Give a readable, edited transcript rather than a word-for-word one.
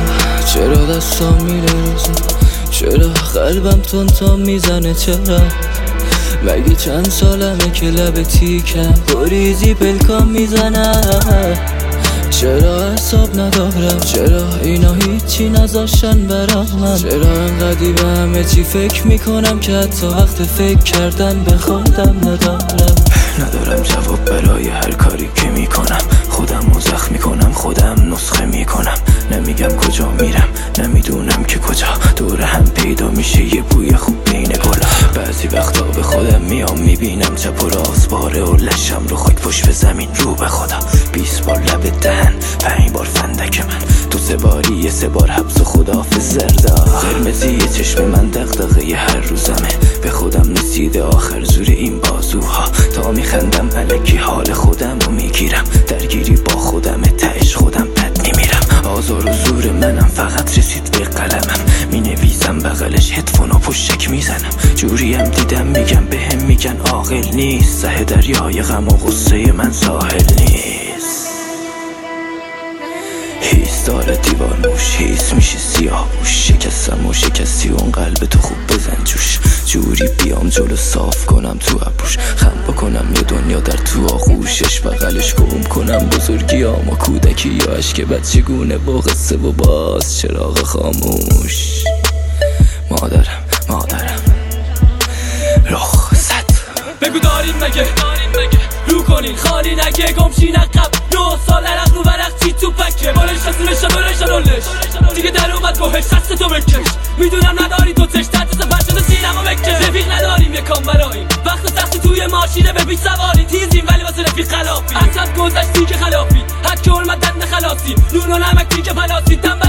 چرا دستام میره روزم، چرا قلبم تون میزنه، چرا مگه چند سالمه که لب تیکم بریزی پلکام میزنه، چرا حساب ندارم، چرا اینا هیچی نذاشتن برام من، چرا انقدی به همه چی فکر میکنم که حتی وقت فکر کردن به خودم ندارم جواب برای هر کاری که میکنم، خودم رو زخم میکنم، خودم نسخه میکنم، نمیگم کجا میرم، نمیدونم که کجا، دور هم پیدا میشه یه بوی خوب بین گلا. بعضی وقتا به خودم میام میبینم چپ و راست باره و لشم رو خاک پشت به زمین رو به خدا، 20 بار لب دهن 5 بار فندک من، تو 3 باری 3 بار حبس و خداحافظ زردا، قرمزی چشم من دغدغه هر روزمه، به خودم رسیده آخر زور این بازوها، تا میخندم الکی حال خودم رو میگیرم، درگیری با خودم تهش خودم بد میمیرم، آزار و زور منم فقط رسید به قلمم، مینویسم بغلش هدفون و پشتک میزنم، جوریم دیدم میگم بهم میگن عاقل نیست، سه دریای غم و غصه من ساحل نیست، هیس داره دیوار موش، هیس میشه سیاه بوش، شکستم و شکستی اون قلب تو خوب بزن جوش، جوری بیام جلو صاف کنم تو ابروش، خم بکنم یه دنیا در تو آغوشش، بغلش گم کنم بزرگیام و کودکی یا عشق بچگونه با قصه و باز چراغ خاموش. مادرم رخصت بگو داریم مگه رو کنین خالی نگه گمشین عقب 9 سال عرق رو برق چی تو پکه بارش رسونش رولش دیگه در اومد گوهش دست تو بکش، میدونم نداری تو تش تحت سفر شده سینما بکش، رفیق نداریم یکم براییم وقت سختی توی ماشینه به بیش سواری تیزیم ولی واسه رفیق خلافی، حسب گذشتی که خلافی حد که حرمت دن خلاصی نون و نمک دیگه پلاسی